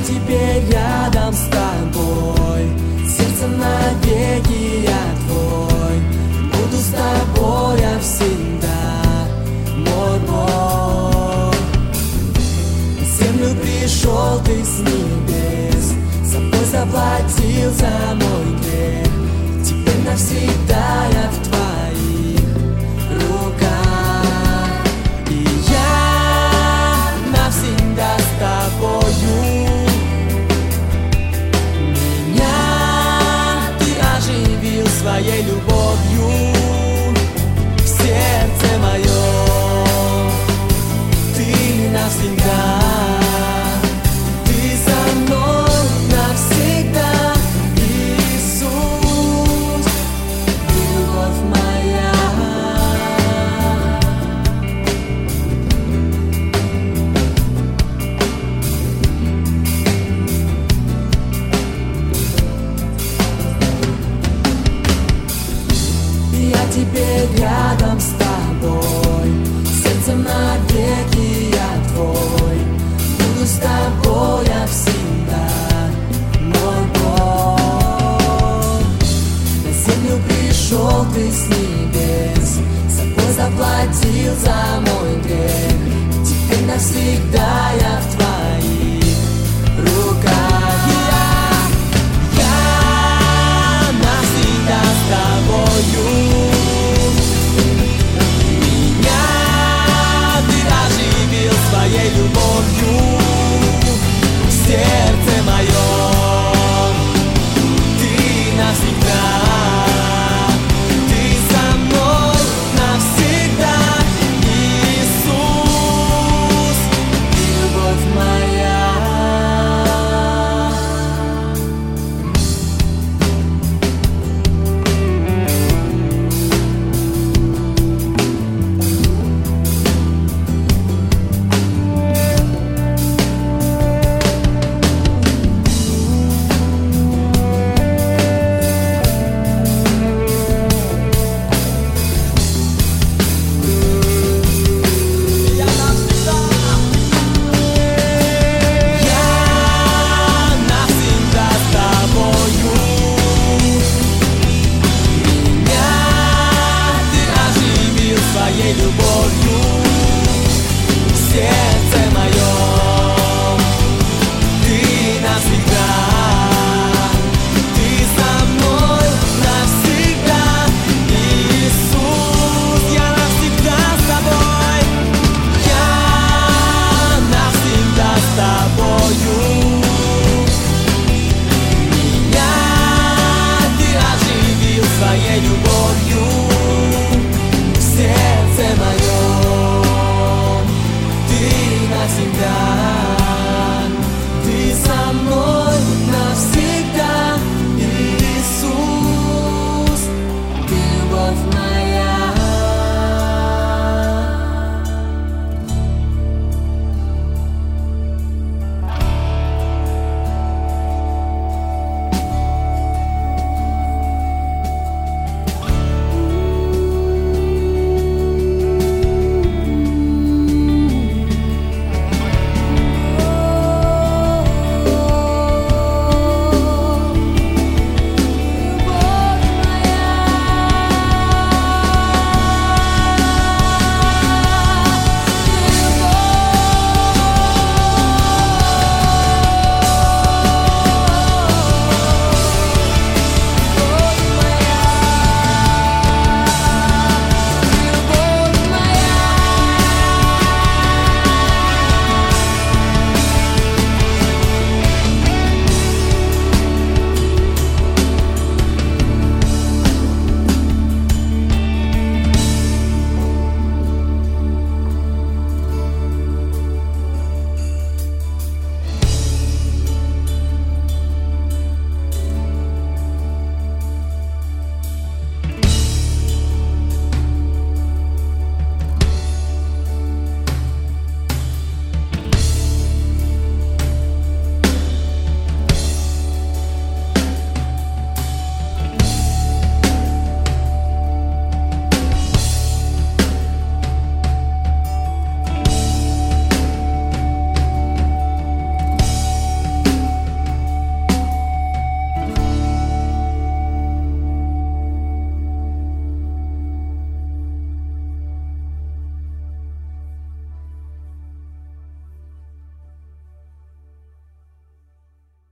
теперь рядом с тобой, сердцем навеки я твой, буду с тобой я всегда, мой Бог. На землю пришел ты с небес, собой заплатил за мой грех, теперь навсегда я в твоих руках. И я навсегда с тобою. Меня ты оживил своей любовью в сердце моем. Ты навсегда, ты со мной навсегда, Иисус, любовь моя. Я теперь рядом с тобой, сердцем навеки я твой, буду с тобой я всегда, мой Бог. На землю пришел ты с небес, собой заплатил за мой грех, теперь навсегда я в твоих